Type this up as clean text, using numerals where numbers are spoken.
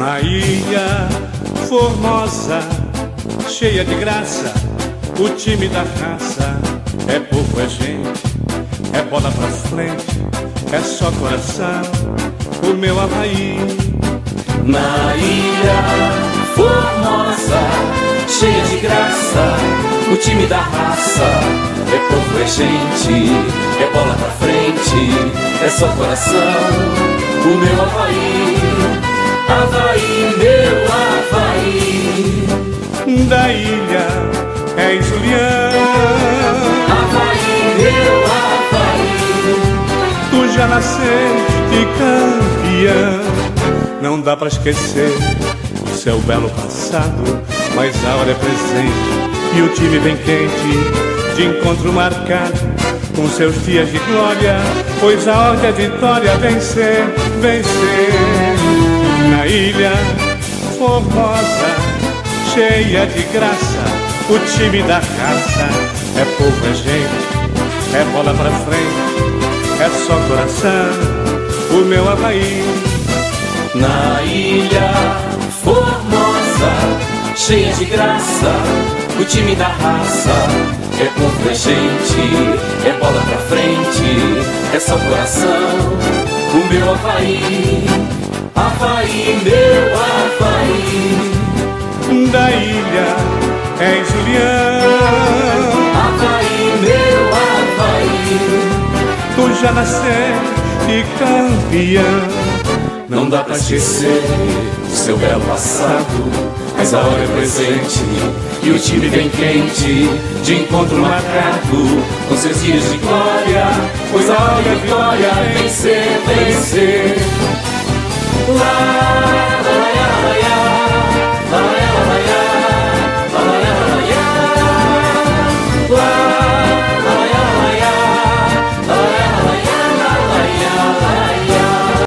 Na ilha formosa, cheia de graça, o time da raça é povo, é gente, é bola pra frente, é só coração, o meu Havaí. Na ilha formosa, cheia de graça, o time da raça é povo, é gente, é bola pra frente, é só coração, o meu Havaí. Havaí, meu Havaí. Da ilha é Julião. Havaí, meu Havaí. Tu já nasceste campeão. Não dá pra esquecer o seu belo passado, mas a hora é presente e o time vem quente, de encontro marcado com seus dias de glória, pois a ordem é vitória, vencer, vencer. Na ilha formosa, cheia de graça, o time da raça é povo, é gente, é bola pra frente, é só coração, o meu Havaí. Na ilha formosa, cheia de graça, o time da raça é povo, é gente, é bola pra frente, é só coração, o meu Havaí. Havaí, meu Havaí. Da ilha é Julião. Havaí, meu Havaí. Tu já nasceste campeão. Não dá pra esquecer o seu belo passado, mas a hora é presente e o time vem quente, de encontro marcado com seus dias de glória, pois a hora é vitória, vencer, vencer.